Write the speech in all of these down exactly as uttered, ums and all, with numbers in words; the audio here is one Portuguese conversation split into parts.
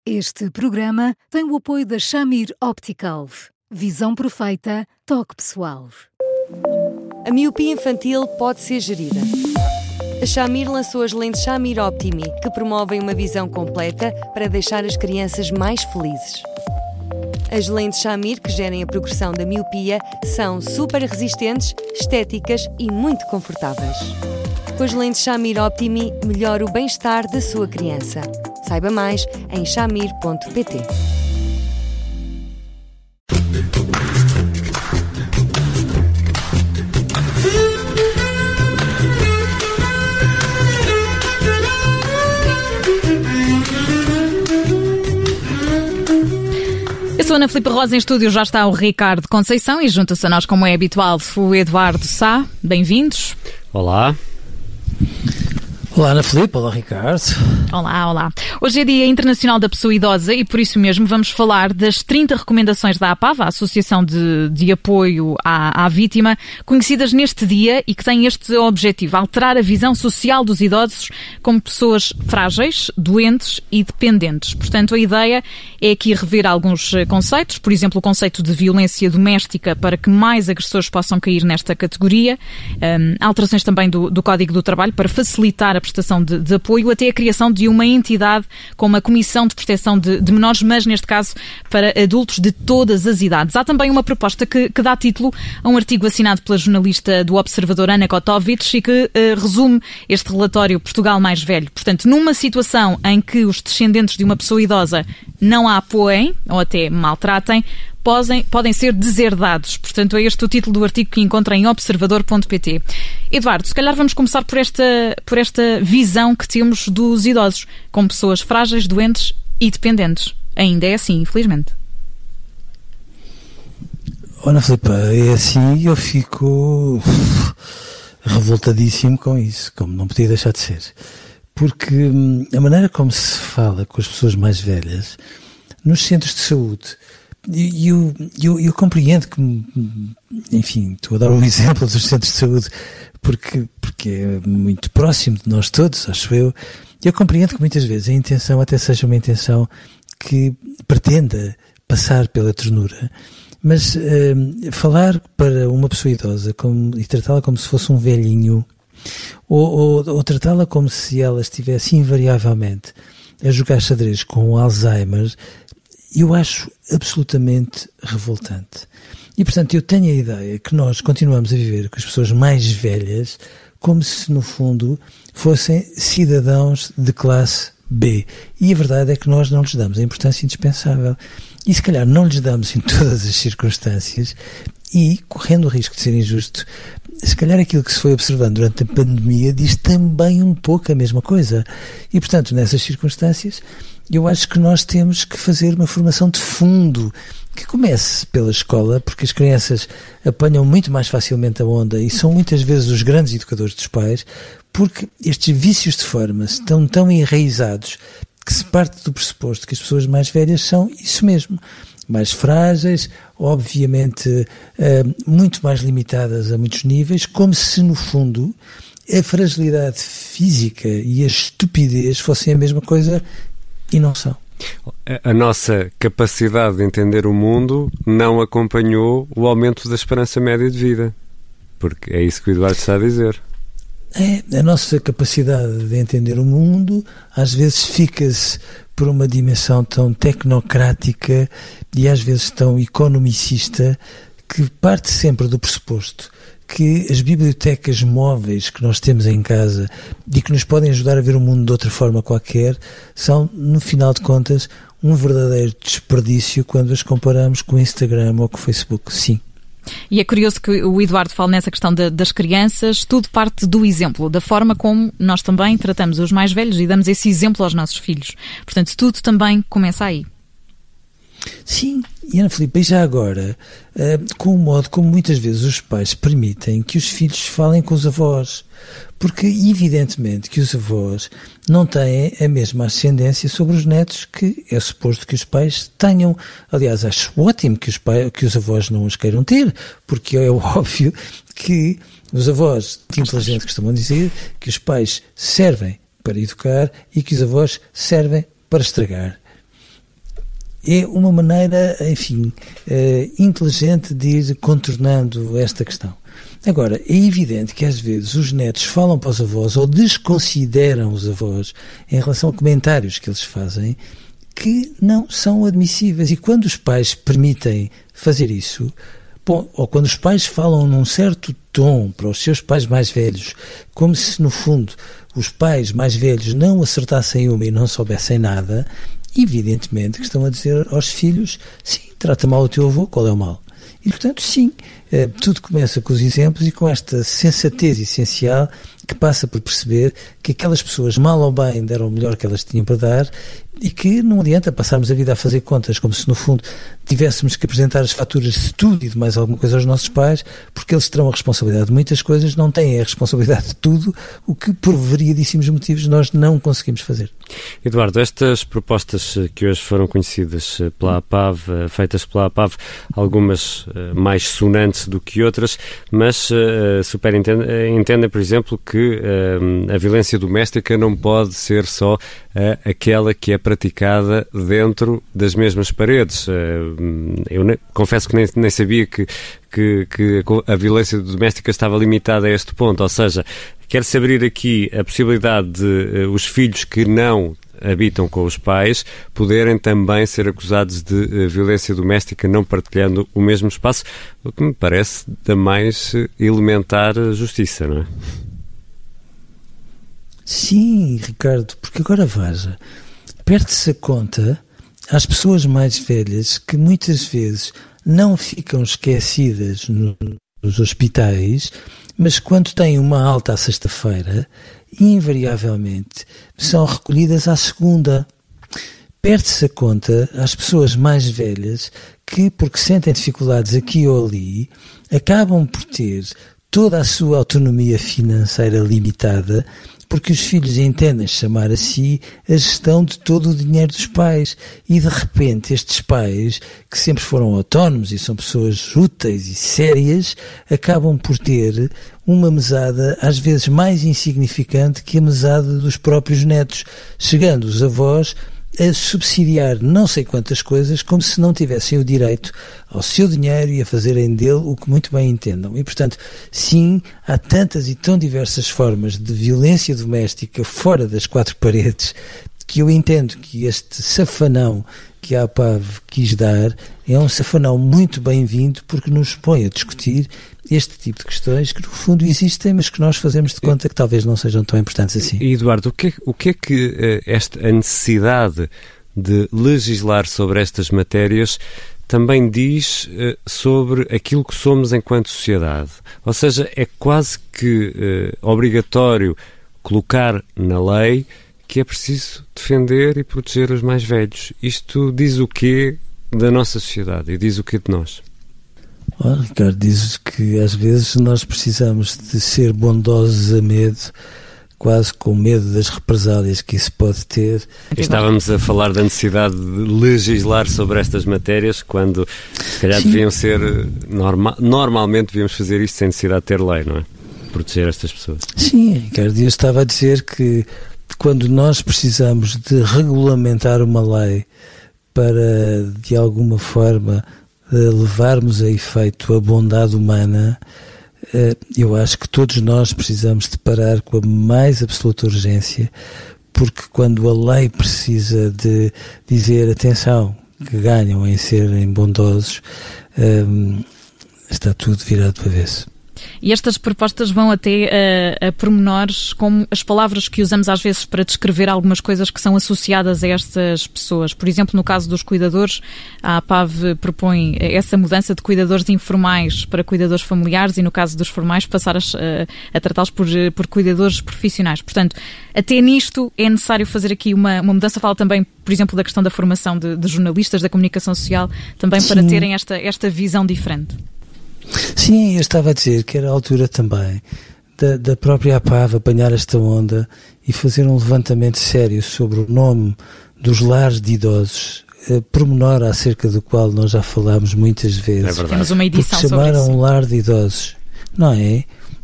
Este programa tem o apoio da Shamir Optical. Visão perfeita, toque pessoal. A miopia infantil pode ser gerida. A Shamir lançou as lentes Shamir Optimi, que promovem uma visão completa para deixar as crianças mais felizes. As lentes Shamir, que gerem a progressão da miopia, são super resistentes, estéticas e muito confortáveis. Com as lentes Shamir Optimi, melhora o bem-estar da sua criança. Saiba mais em shamir ponto pt. Eu sou a Ana Filipe Rosa, em estúdio já está o Ricardo Conceição e junta-se a nós, como é habitual, o Eduardo Sá. Bem-vindos. Olá. Olá, Ana Filipe. Olá, Ricardo. Olá, olá. Hoje é Dia Internacional da Pessoa Idosa e por isso mesmo vamos falar das trinta recomendações da APAV, a Associação de, de Apoio à, à Vítima, conhecidas neste dia e que têm este objetivo: alterar a visão social dos idosos como pessoas frágeis, doentes e dependentes. Portanto, a ideia é aqui rever alguns conceitos, por exemplo, o conceito de violência doméstica para que mais agressores possam cair nesta categoria, um, alterações também do, do Código do Trabalho para facilitar a prestação de, de apoio, até a criação de uma entidade como a Comissão de Proteção de, de Menores, mas neste caso para adultos de todas as idades. Há também uma proposta que, que dá título a um artigo assinado pela jornalista do Observador Ana Kotovic e que uh, resume este relatório Portugal Mais Velho. Portanto, numa situação em que os descendentes de uma pessoa idosa não a apoiem ou até maltratem, Podem, podem ser deserdados. Portanto, é este o título do artigo que encontra em observador ponto pt. Eduardo, se calhar vamos começar por esta, por esta visão que temos dos idosos como pessoas frágeis, doentes e dependentes. Ainda é assim, infelizmente. Ana Filipe, é assim e eu fico revoltadíssimo com isso, como não podia deixar de ser. Porque hum, a maneira como se fala com as pessoas mais velhas nos centros de saúde. E eu, eu, eu compreendo que, enfim, estou a dar um exemplo dos centros de saúde porque, porque é muito próximo de nós todos, acho eu. Eu compreendo que muitas vezes a intenção até seja uma intenção que pretenda passar pela ternura, mas uh, falar para uma pessoa idosa como, e tratá-la como se fosse um velhinho ou, ou, ou tratá-la como se ela estivesse invariavelmente a jogar xadrez com Alzheimer, eu acho absolutamente revoltante. E, portanto, eu tenho a ideia que nós continuamos a viver com as pessoas mais velhas como se, no fundo, fossem cidadãos de classe B. E a verdade é que nós não lhes damos a importância indispensável. E, se calhar, não lhes damos em todas as circunstâncias e, correndo o risco de ser injusto, se calhar aquilo que se foi observando durante a pandemia diz também um pouco a mesma coisa. E, portanto, nessas circunstâncias, eu acho que nós temos que fazer uma formação de fundo que comece pela escola, porque as crianças apanham muito mais facilmente a onda e são muitas vezes os grandes educadores dos pais, porque estes vícios de forma estão tão enraizados que se parte do pressuposto que as pessoas mais velhas são isso mesmo, mais frágeis, obviamente muito mais limitadas a muitos níveis, como se no fundo a fragilidade física e a estupidez fossem a mesma coisa. E não são. A nossa capacidade de entender o mundo não acompanhou o aumento da esperança média de vida. Porque é isso que o Eduardo está a dizer. É, a nossa capacidade de entender o mundo às vezes fica-se por uma dimensão tão tecnocrática e às vezes tão economicista que parte sempre do pressuposto que as bibliotecas móveis que nós temos em casa e que nos podem ajudar a ver o mundo de outra forma qualquer são, no final de contas, um verdadeiro desperdício quando as comparamos com o Instagram ou com o Facebook. Sim. E é curioso que o Eduardo fale nessa questão de, das crianças, tudo parte do exemplo, da forma como nós também tratamos os mais velhos e damos esse exemplo aos nossos filhos. Portanto, tudo também começa aí. Sim, e Ana Filipe, e já agora, uh, com o modo como muitas vezes os pais permitem que os filhos falem com os avós, porque evidentemente que os avós não têm a mesma ascendência sobre os netos que é suposto que os pais tenham. Aliás, acho ótimo que os, pais, que os avós não os queiram ter, porque é óbvio que os avós inteligentes costumam dizer que os pais servem para educar e que os avós servem para estragar. é uma maneira, enfim, uh, inteligente de ir contornando esta questão. Agora, é evidente que às vezes os netos falam para os avós ou desconsideram os avós em relação a comentários que eles fazem que não são admissíveis. E quando os pais permitem fazer isso, bom, ou quando os pais falam num certo tom para os seus pais mais velhos, como se no fundo os pais mais velhos não acertassem uma e não soubessem nada, evidentemente que estão a dizer aos filhos, sim, trata mal o teu avô, qual é o mal? E, portanto, sim, tudo começa com os exemplos e com esta sensatez essencial que passa por perceber que aquelas pessoas, mal ou bem, deram o melhor que elas tinham para dar e que não adianta passarmos a vida a fazer contas como se, no fundo, tivéssemos que apresentar as faturas de tudo e de mais alguma coisa aos nossos pais, porque eles terão a responsabilidade de muitas coisas, não têm a responsabilidade de tudo, o que, por variadíssimos motivos, nós não conseguimos fazer. Eduardo, estas propostas que hoje foram conhecidas pela APAV, feitas pela APAV, algumas mais sonantes do que outras, mas uh, superentendem, entendem, por exemplo, que uh, a violência doméstica não pode ser só uh, aquela que é praticada dentro das mesmas paredes. Uh, eu ne- confesso que nem, nem sabia que, que, que a violência doméstica estava limitada a este ponto, ou seja, quer-se abrir aqui a possibilidade de uh, os filhos que não habitam com os pais poderem também ser acusados de uh, violência doméstica não partilhando o mesmo espaço, o que me parece da mais uh, elementar justiça, não é? Sim, Ricardo, porque agora veja, perde-se a conta às pessoas mais velhas que muitas vezes não ficam esquecidas no, nos hospitais, mas quando têm uma alta à sexta-feira, invariavelmente são recolhidas à segunda. Perde-se a conta às pessoas mais velhas que, porque sentem dificuldades aqui ou ali, acabam por ter toda a sua autonomia financeira limitada, porque os filhos entendem chamar a si a gestão de todo o dinheiro dos pais e, de repente, estes pais, que sempre foram autónomos e são pessoas úteis e sérias, acabam por ter uma mesada às vezes mais insignificante que a mesada dos próprios netos, chegando os avós a subsidiar não sei quantas coisas como se não tivessem o direito ao seu dinheiro e a fazerem dele o que muito bem entendam. E, portanto, sim, há tantas e tão diversas formas de violência doméstica fora das quatro paredes que eu entendo que este safanão que a APAV quis dar é um safanão muito bem-vindo porque nos põe a discutir este tipo de questões que no fundo existem, mas que nós fazemos de conta que talvez não sejam tão importantes assim. E Eduardo, o que é, o que, é que uh, esta, a necessidade de legislar sobre estas matérias também diz uh, sobre aquilo que somos enquanto sociedade? Ou seja, é quase que uh, obrigatório colocar na lei que é preciso defender e proteger os mais velhos. Isto diz o quê da nossa sociedade e diz o quê de nós? Oh, Ricardo, dizes que às vezes nós precisamos de ser bondosos a medo, quase com medo das represálias que isso pode ter. Estávamos a falar da necessidade de legislar sobre estas matérias quando, se calhar, Sim. deviam ser... Norma, normalmente devíamos fazer isto sem necessidade de ter lei, não é? Proteger estas pessoas. Sim, Ricardo, eu estava a dizer que quando nós precisamos de regulamentar uma lei para, de alguma forma, levarmos a efeito a bondade humana, eu acho que todos nós precisamos de parar com a mais absoluta urgência, porque quando a lei precisa de dizer atenção, que ganham em serem bondosos, está tudo virado para avesso. E estas propostas vão até a, a pormenores como as palavras que usamos às vezes para descrever algumas coisas que são associadas a estas pessoas. Por exemplo, no caso dos cuidadores, a APAV propõe essa mudança de cuidadores informais para cuidadores familiares e, no caso dos formais, passar a, a tratá-los por, por cuidadores profissionais. Portanto, até nisto é necessário fazer aqui uma, uma mudança. Fala também, por exemplo, da questão da formação de, de jornalistas, da comunicação social, também Sim. para terem esta, esta visão diferente. Sim, eu estava a dizer que era a altura também da, da própria APAV apanhar esta onda e fazer um levantamento sério sobre o nome dos lares de idosos, eh, pormenor acerca do qual nós já falámos muitas vezes. É verdade. Temos uma edição porque chamaram sobre isso. um lar de idosos, não é?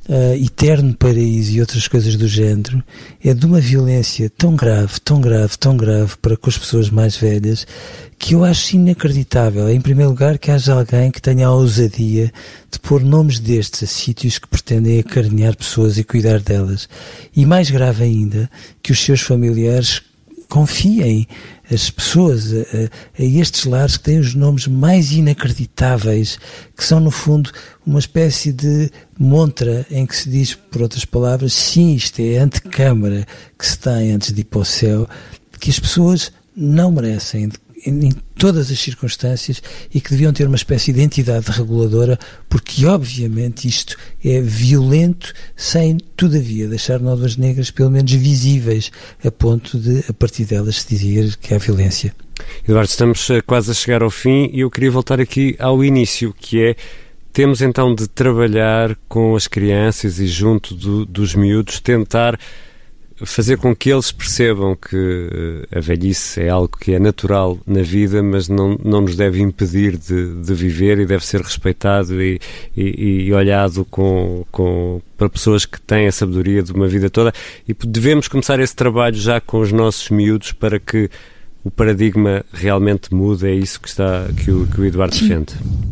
uh, Eterno Paraíso e outras coisas do género, é de uma violência tão grave, tão grave, tão grave para com as pessoas mais velhas, que eu acho inacreditável, em primeiro lugar, que haja alguém que tenha a ousadia de pôr nomes destes a sítios que pretendem acarinhar pessoas e cuidar delas. E mais grave ainda, que os seus familiares confiem as pessoas a, a, a estes lares que têm os nomes mais inacreditáveis, que são, no fundo, uma espécie de montra em que se diz, por outras palavras, sim, isto é a antecâmara que se tem antes de ir para o céu, que as pessoas não merecem, em todas as circunstâncias, e que deviam ter uma espécie de entidade reguladora, porque obviamente isto é violento, sem todavia deixar nódoas negras pelo menos visíveis, a ponto de a partir delas se dizer que há violência. Eduardo, estamos quase a chegar ao fim e eu queria voltar aqui ao início, que é: temos então de trabalhar com as crianças e junto do, dos miúdos, tentar fazer com que eles percebam que a velhice é algo que é natural na vida, mas não, não nos deve impedir de, de viver, e deve ser respeitado e, e, e olhado com, com, para pessoas que têm a sabedoria de uma vida toda. E devemos começar esse trabalho já com os nossos miúdos para que o paradigma realmente mude. É isso que, está, que, o, que o Eduardo defende.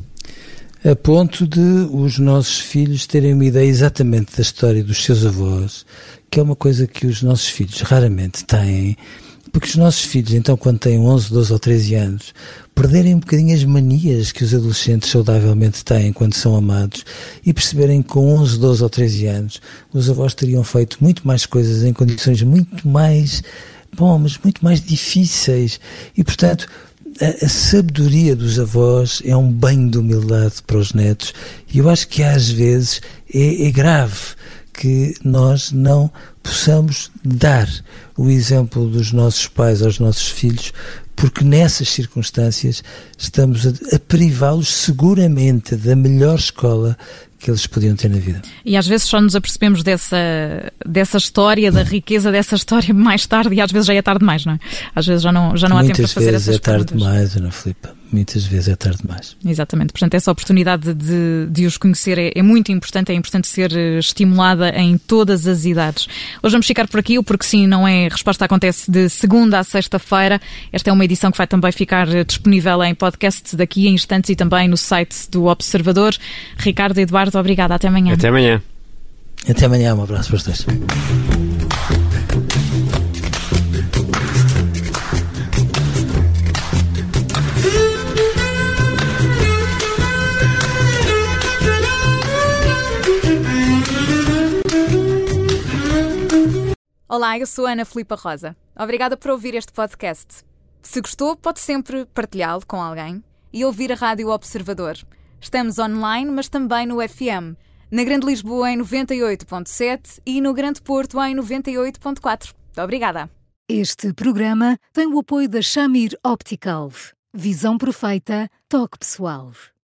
A ponto de os nossos filhos terem uma ideia exatamente da história dos seus avós, que é uma coisa que os nossos filhos raramente têm, porque os nossos filhos, então, quando têm onze, doze ou treze anos, perderem um bocadinho as manias que os adolescentes saudavelmente têm quando são amados, e perceberem que com onze, doze ou treze anos os avós teriam feito muito mais coisas em condições muito mais, bom, mas muito mais difíceis, e portanto A, a sabedoria dos avós é um banho de humildade para os netos, e eu acho que às vezes é, é grave que nós não possamos dar o exemplo dos nossos pais aos nossos filhos, porque nessas circunstâncias estamos a, a privá-los seguramente da melhor escola que eles podiam ter na vida. E às vezes só nos apercebemos dessa, dessa história, da riqueza dessa história mais tarde, e às vezes já é tarde demais, não é? Às vezes já não, já não há tempo para fazer essas perguntas. Muitas vezes é tarde demais, Ana Filipe. Muitas vezes é tarde demais. Exatamente. Portanto, essa oportunidade de, de os conhecer é, é muito importante, é importante ser estimulada em todas as idades. Hoje vamos ficar por aqui, o Porque Sim Não É Resposta acontece de segunda a sexta-feira. Esta é uma edição que vai também ficar disponível em podcast daqui a instantes e também no site do Observador. Ricardo e Eduardo, obrigada. Até amanhã. Até amanhã. Até amanhã. Um abraço para os dois. Olá, eu sou a Ana Filipa Rosa. Obrigada por ouvir este podcast. Se gostou, pode sempre partilhá-lo com alguém e ouvir a Rádio Observador. Estamos online, mas também no F M. Na Grande Lisboa em noventa e oito ponto sete e no Grande Porto em noventa e oito ponto quatro. Muito obrigada. Este programa tem o apoio da Shamir Optical. Visão perfeita, toque pessoal.